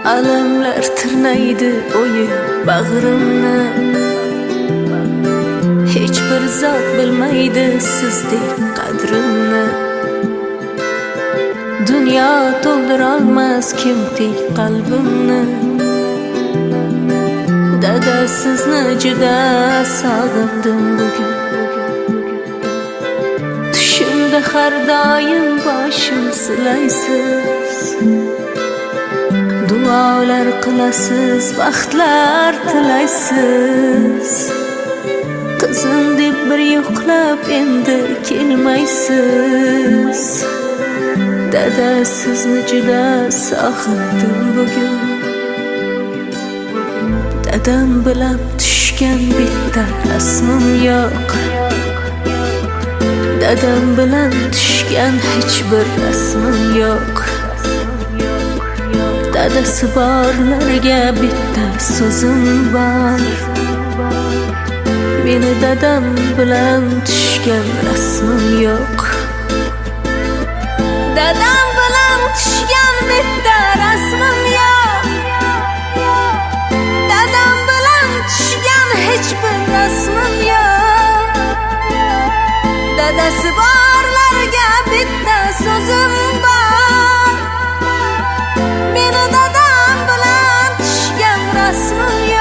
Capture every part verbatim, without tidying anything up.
Alamlar tırnaydı o'yi bag'rimni. Hech bir zot bilmaydi sizdek qadrimni. Dunyo to'ldirolmas kimdek qalbimni. Dada sizni juda sog'indim bugun. Tushimda har doim boshim silaysiz. Duolar qilasiz, baxtlar tilaysiz. Qizim deb bir yo'qlab endi kelmaysiz. Dada sizni juda sog'indim bugun. Dadam bilan tushgan bitta rasmim yo'q. Dadam bilan tushgan hech bir rasmim yo'q. Dadasi borlarga bitta so'zim bor. Meni dadam bilan tushgan rasmim yo'q. Dadam bilan tushgan bitta rasmim yo'q. Dadam bilan tushgan hech bir rasmim yo'q. Dadasi borlarga bitta so'zim bor. Meni dadam bilan tushgan rasmim yo'q.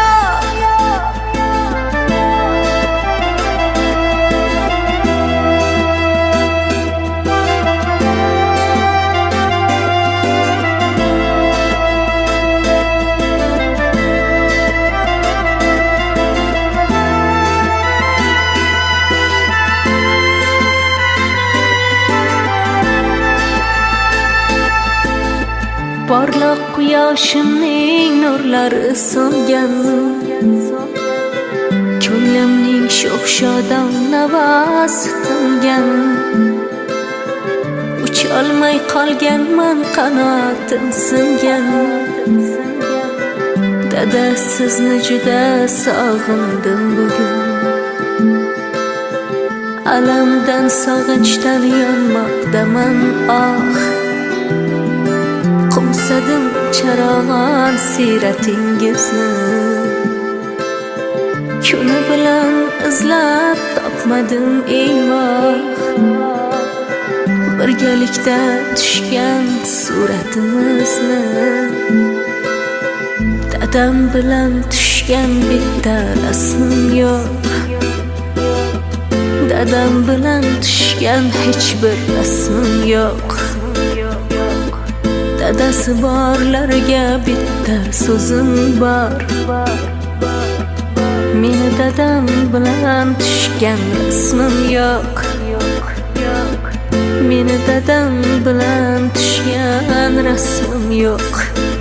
Porloq quyoshimning nurlari so'ngan. Ko'nglimning sho'x-shodon navosi tingan. Ucholmay qolganman, qanotim singan. Dada sizni juda sog'indim bugun. Alamdan sog'inchdan yonmoqdaman oh. Qumsadim charog'on siyratingizni. Kuni bilan izlab topmadim eyvoh. Birgalikda tushgan suratimizni. Dadam bilan tushgan bitta rasmim yo'q. Dadam bilan tushgan hech bir rasmim yo'q. Dadasi borlarga bitta so'zim bor. Meni dadam bilan tushgan rasmim yo'q. Meni dadam bilan tushgan rasmim yo'q.